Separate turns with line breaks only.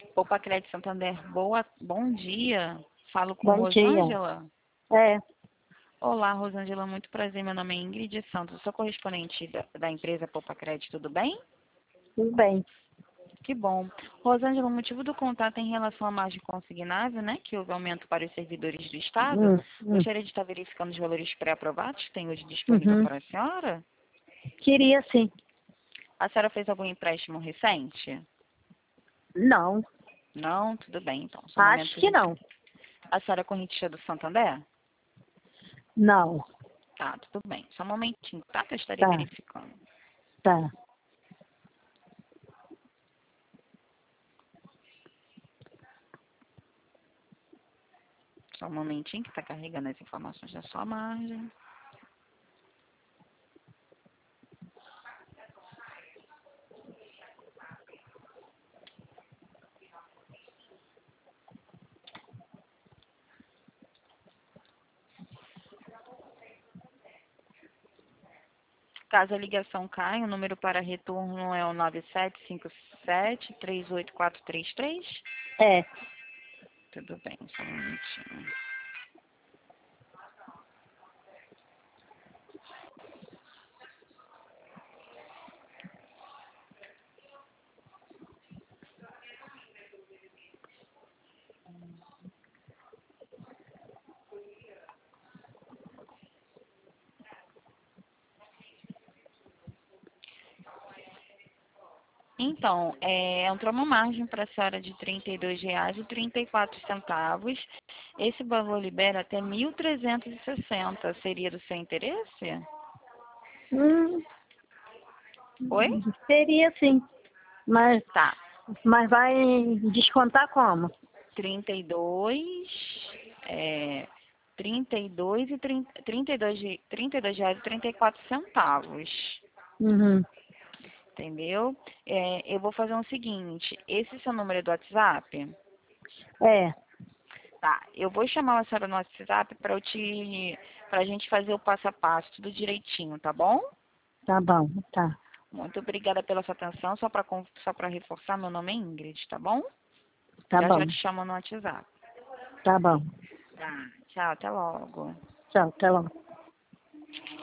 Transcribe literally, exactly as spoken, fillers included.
Opa, Crédito Santander, boa, bom dia. Falo com
Bom dia.
Rosângela.
É,
Olá, Rosângela, muito prazer. Meu nome é Ingrid Santos, sou correspondente da, da empresa Poupa Crédito, tudo bem?
tudo bem.
Que bom. Rosângela, o motivo do contato é em relação à margem consignável, né, que houve aumento para os servidores do Estado.
Hum, hum,
Gostaria de estar verificando os valores pré-aprovados que tem hoje disponível
uhum.
para a senhora.
Queria sim.
A senhora fez algum empréstimo recente?
Não,
Não? Tudo bem, então. Só um momento
acho
que a
que
gente...
não.
A senhora é correntista do Santander?
Não,
Tá, tudo bem. Só um momentinho, tá? Que eu estarei
tá,
verificando.
tá.
Só um momentinho que está carregando as informações da sua margem. Caso a ligação caia, o número para retorno é o nove sete cinco sete, três oito quatro três três.
É,
Tudo bem, só um momentinho. Então, é, entrou uma margem para a senhora de trinta e dois reais e trinta e quatro centavos. Esse valor libera até mil trezentos e sessenta. Seria do seu interesse?
hum,
Oi?
seria sim. Mas,
Tá.
mas vai descontar como?
trinta e dois, é, trinta e dois e trinta, trinta e dois, de- trinta e dois reais e trinta e quatro centavos,
Uhum.
entendeu? É, eu vou fazer o seguinte, esse seu número é do WhatsApp?
É,
Tá, eu vou chamar a senhora no WhatsApp para eu te, pra gente fazer o passo a passo, tudo direitinho, tá bom?
tá bom, tá.
Muito obrigada pela sua atenção, só para só para reforçar, meu nome é Ingrid, tá bom?
Tá
Já já
bom,
te chamo no WhatsApp.
tá bom.
Tá, tchau, até logo.
Tchau, até logo.